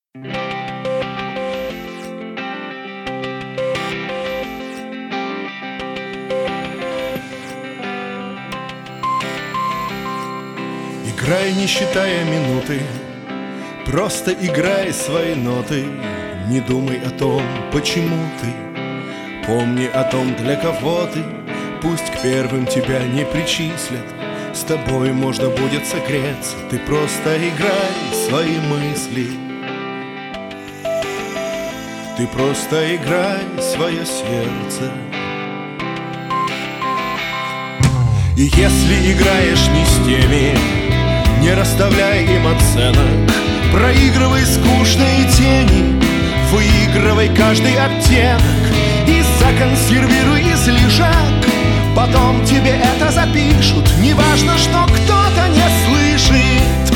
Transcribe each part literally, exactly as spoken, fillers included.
Играй, не считая минуты, просто играй свои ноты. Не думай о том, почему ты, помни о том, для кого ты. Пусть к первым тебя не причислят, с тобой можно будет согреться. Ты просто играй свои мысли, ты просто играй свое сердце. И если играешь не с теми, не расставляй им оценок, проигрывай скучные тени, выигрывай каждый оттенок и законсервируй излишок. Потом тебе это запишут, неважно, что кто-то не слышит.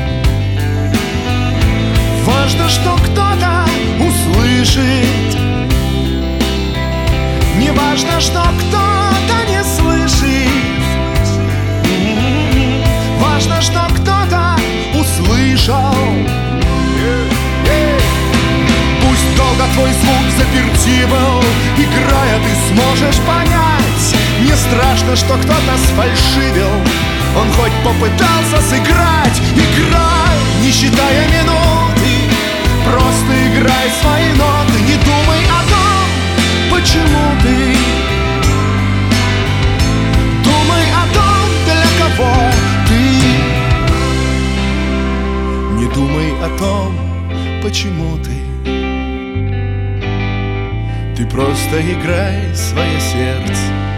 Важно, что кто-то услышит. Неважно, что кто-то не слышит. Важно, что кто-то услышал. Пусть долго твой звук заперти был, играя ты сможешь понять. Не страшно, что кто-то сфальшивил, он хоть попытался сыграть. Играй, не считая минуты, просто играй свои ноты. Не думай о том, почему ты, думай о том, для кого ты. Не думай о том, почему ты, ты просто играй свое сердце.